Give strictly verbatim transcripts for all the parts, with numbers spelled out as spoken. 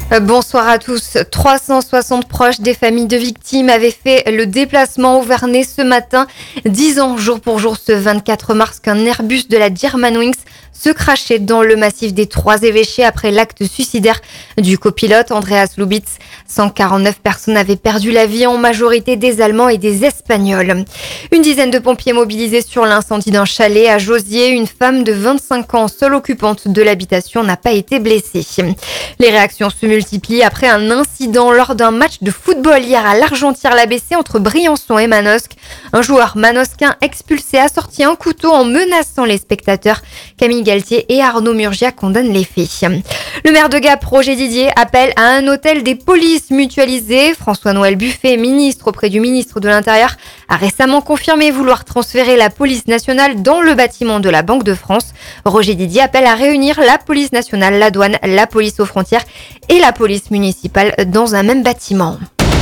Bonsoir à tous. trois cent soixante proches des familles de victimes avaient fait le déplacement au Vernet ce matin. Dix ans jour pour jour ce vingt-quatre mars qu'un Airbus de la Germanwings se crachait dans le massif des Trois-Évêchés après l'acte suicidaire du copilote Andreas Lubitz. cent quarante-neuf personnes avaient perdu la vie, en majorité des Allemands et des Espagnols. Une dizaine de pompiers mobilisés sur l'incendie d'un chalet à Jauziers. Une femme de vingt-cinq ans, seule occupante de l'habitation, n'a pas été blessée. Les réactions se multiplient après un incident lors d'un match de football hier à l'Argentière-l'A B C entre Briançon et Manosque. Un joueur manosquin expulsé a sorti un couteau en menaçant les spectateurs. Camille Galtier et Arnaud Murgia condamnent les faits. Le maire de Gap, Roger Didier, appelle à un hôtel des polices mutualisées. François-Noël Buffet, ministre auprès du ministre de l'Intérieur, a récemment confirmé vouloir transférer la police nationale dans le bâtiment de la Banque de France. Roger Didier appelle à réunir la police nationale, la douane, la police aux frontières et la police municipale dans un même bâtiment.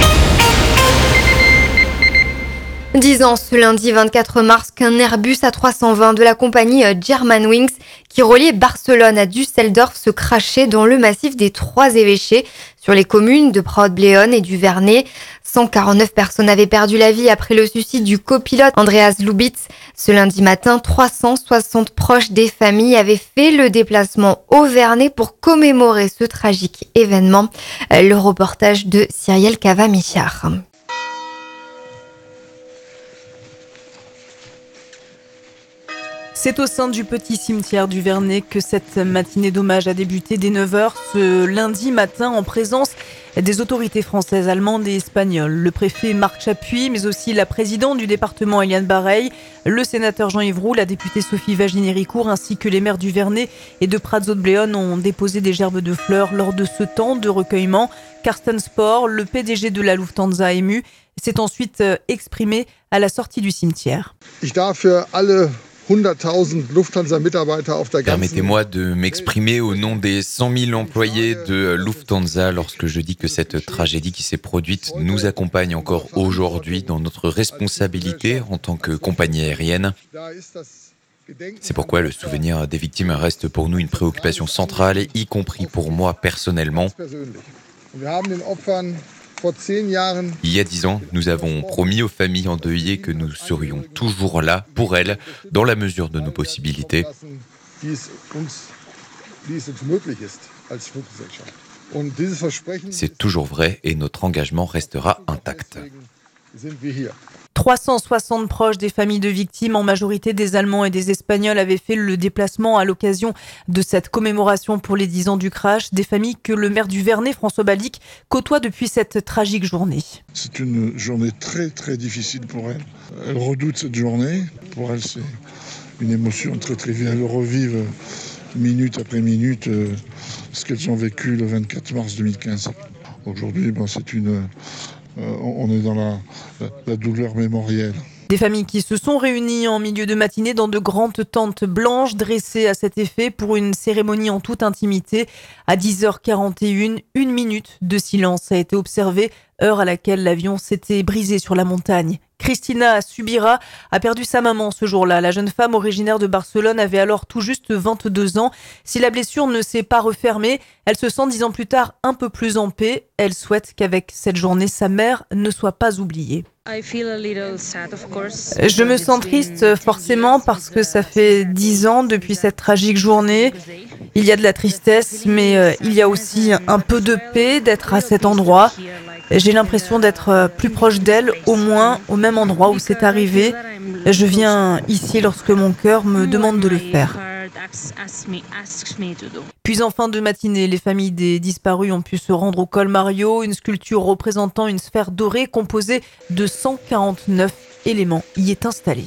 Dix ans ce lundi vingt-quatre mars qu'un Airbus A trois cent vingt de la compagnie Germanwings qui reliait Barcelone à Düsseldorf se crachait dans le massif des Trois-Évêchés sur les communes de Proud-Léon et du Vernet. cent quarante-neuf personnes avaient perdu la vie après le suicide du copilote Andreas Lubitz. Ce lundi matin, trois cent soixante proches des familles avaient fait le déplacement au Vernet pour commémorer ce tragique événement. Le reportage de Cyrielle Cava-Michard. C'est au sein du petit cimetière du Vernet que cette matinée d'hommage a débuté dès neuf heures ce lundi matin en présence des autorités françaises, allemandes et espagnoles. Le préfet Marc Chapuis, mais aussi la présidente du département Eliane Bareil, le sénateur Jean-Yves Roux, la députée Sophie Wagini-Ricourt ainsi que les maires du Vernet et de Prats-Haute-Bléone ont déposé des gerbes de fleurs lors de ce temps de recueillement. Carsten Spohr, le P D G de la Lufthansa ému, s'est ensuite exprimé à la sortie du cimetière. Ich darf für alle Permettez-moi de m'exprimer au nom des cent mille employés de Lufthansa lorsque je dis que cette tragédie qui s'est produite nous accompagne encore aujourd'hui dans notre responsabilité en tant que compagnie aérienne. C'est pourquoi le souvenir des victimes reste pour nous une préoccupation centrale, y compris pour moi personnellement. Il y a dix ans, nous avons promis aux familles endeuillées que nous serions toujours là pour elles, dans la mesure de nos possibilités. C'est toujours vrai et notre engagement restera intact. trois cent soixante proches des familles de victimes, en majorité des Allemands et des Espagnols, avaient fait le déplacement à l'occasion de cette commémoration pour les dix ans du crash. Des familles que le maire du Vernet, François Balic, côtoie depuis cette tragique journée. C'est une journée très très difficile pour elle. Elle redoute cette journée. Pour elle, c'est une émotion très très vive. Elle revive minute après minute ce qu'elles ont vécu le vingt-quatre mars deux mille quinze. Aujourd'hui, ben, c'est une... Euh, on est dans la, la, la douleur mémorielle. Des familles qui se sont réunies en milieu de matinée dans de grandes tentes blanches dressées à cet effet pour une cérémonie en toute intimité. À dix heures quarante et une, une minute de silence a été observée, heure à laquelle l'avion s'était brisé sur la montagne. Christina Subira a perdu sa maman ce jour-là. La jeune femme originaire de Barcelone avait alors tout juste vingt-deux ans. Si la blessure ne s'est pas refermée, elle se sent dix ans plus tard un peu plus en paix. Elle souhaite qu'avec cette journée, sa mère ne soit pas oubliée. Je me sens triste forcément parce que ça fait dix ans depuis cette tragique journée. Il y a de la tristesse, mais il y a aussi un peu de paix d'être à cet endroit. J'ai l'impression d'être plus proche d'elle, au moins au même endroit où c'est arrivé. Je viens ici lorsque mon cœur me demande de le faire. Puis en fin de matinée, les familles des disparus ont pu se rendre au col Mario, une sculpture représentant une sphère dorée composée de cent quarante-neuf éléments y est installée.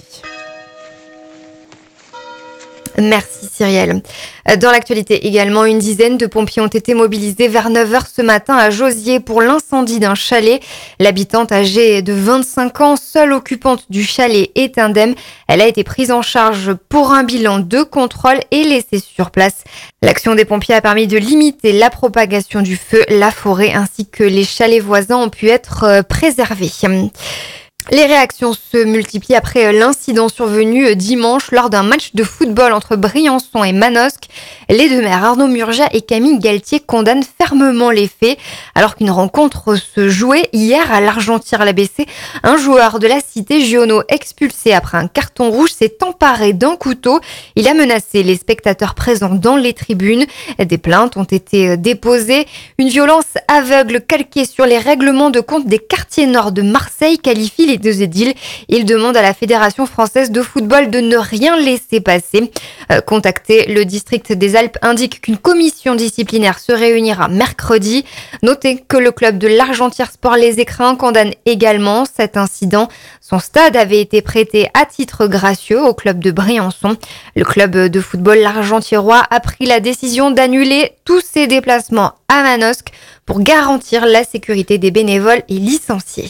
Merci Cyrielle. Dans l'actualité également, une dizaine de pompiers ont été mobilisés vers neuf heures ce matin à Jauziers pour l'incendie d'un chalet. L'habitante âgée de vingt-cinq ans, seule occupante du chalet, est indemne. Elle a été prise en charge pour un bilan de contrôle et laissée sur place. L'action des pompiers a permis de limiter la propagation du feu. La forêt ainsi que les chalets voisins ont pu être préservés. Les réactions se multiplient après l'incident survenu dimanche lors d'un match de football entre Briançon et Manosque. Les deux maires Arnaud Murgia et Camille Galtier condamnent fermement les faits. Alors qu'une rencontre se jouait hier à l'Argentière-l'A B C, un joueur de la cité, Giono, expulsé après un carton rouge, s'est emparé d'un couteau. Il a menacé les spectateurs présents dans les tribunes. Des plaintes ont été déposées. Une violence aveugle calquée sur les règlements de compte des quartiers nord de Marseille qualifie les deux édiles. Il demande à la Fédération française de football de ne rien laisser passer. Euh, contacté, le district des Alpes indique qu'une commission disciplinaire se réunira mercredi. Notez que le club de l'Argentière Sport Les Écrins condamne également cet incident. Son stade avait été prêté à titre gracieux au club de Briançon. Le club de football l'Argentiérois a pris la décision d'annuler tous ses déplacements à Manosque pour garantir la sécurité des bénévoles et licenciés.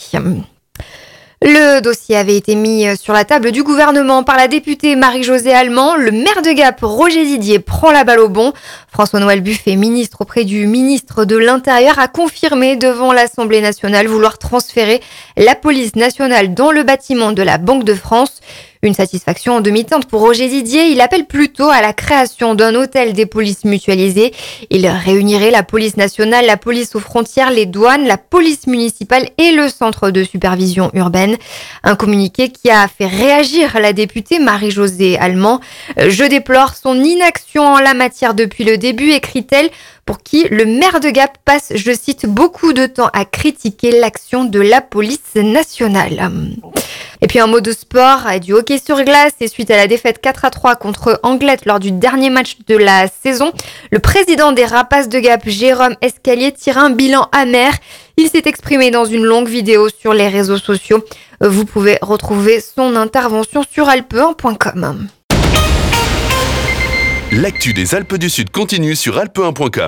Le dossier avait été mis sur la table du gouvernement par la députée Marie-Josée Allemand. Le maire de Gap, Roger Didier, prend la balle au bond. François-Noël Buffet, ministre auprès du ministre de l'Intérieur, a confirmé devant l'Assemblée nationale vouloir transférer la police nationale dans le bâtiment de la Banque de France. Une satisfaction en demi-teinte pour Roger Didier. Il appelle plutôt à la création d'un hôtel des polices mutualisées. Il réunirait la police nationale, la police aux frontières, les douanes, la police municipale et le centre de supervision urbaine. Un communiqué qui a fait réagir la députée Marie-Josée Allemand. « Je déplore son inaction en la matière depuis le début », écrit-elle, pour qui le maire de Gap passe, je cite, beaucoup de temps à critiquer l'action de la police nationale. Et puis un mot de sport, du hockey sur glace, et suite à la défaite quatre à trois contre Anglette lors du dernier match de la saison, le président des Rapaces de Gap, Jérôme Escalier, tire un bilan amer. Il s'est exprimé dans une longue vidéo sur les réseaux sociaux. Vous pouvez retrouver son intervention sur alpe un point com. L'actu des Alpes du Sud continue sur alpe un point com.